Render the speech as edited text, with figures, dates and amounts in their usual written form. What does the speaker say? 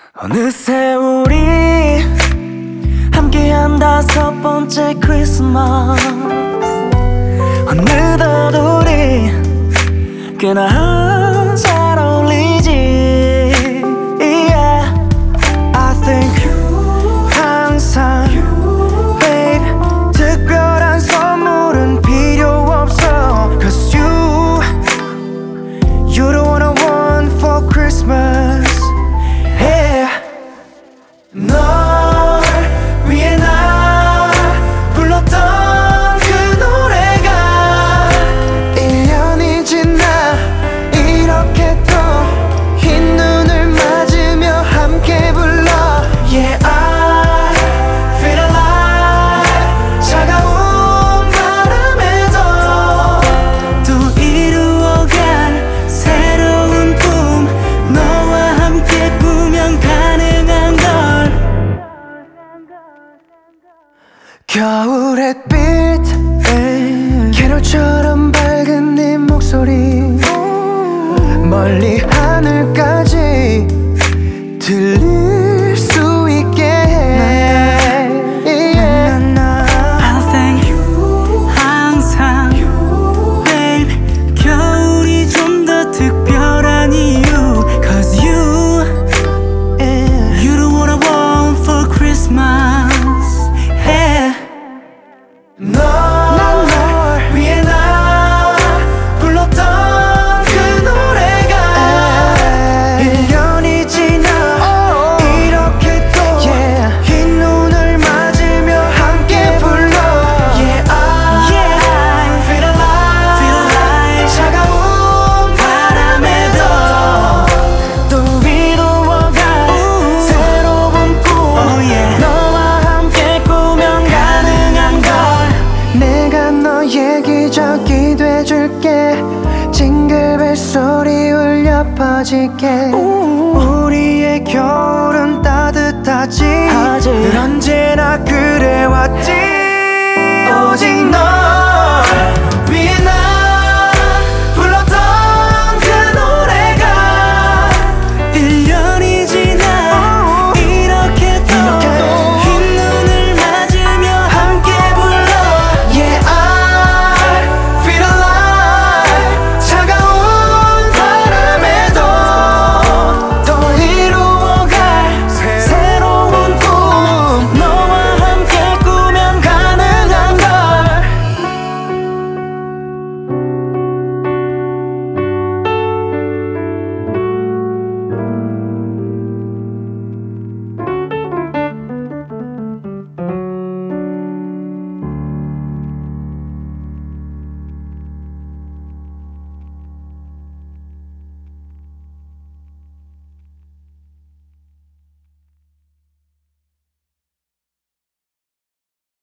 어느새 우리 함께한 5번째 크리스마스. 어느덧 우리 꽤나 잘 어울리지. Yeah. I think 항상 babe 특별한 선물은 필요 없어. Cause you're the one I want for Christmas. Yeah. 널 위해 나 불렀던 그 노래가 1년이 지나 이렇게 또 흰 눈을 맞으며 함께 불러. Yeah, I feel alive. 차가운 바람에도 또 이루어갈 새로운 꿈. 너와 함께 꾸면 가능한 걸. 겨울 햇빛 캐롤처럼 밝은 네 목소리 멀리 하늘까지 들릴 수 있게 해. I thank you 항상 babe 겨울이 좀 더 특별한 이유. Cause you're the one I want for Christmas. Yeah. 널 위해 나 불렀던 그 노래가 1년이 지나 이렇게 또 흰 눈을 맞으며 함께 불러. Yeah, I feel alive. 차가운 바람에도 또 이루어갈 새로운 꿈. 너와 함께 꾸면 가능한 걸. 내가 너의 기적이 돼줄게. 징글벨 소리 울려 퍼지게. 우리의 겨울은 따뜻하지. 늘 언제나 그래왔지. 오직 널 위해 나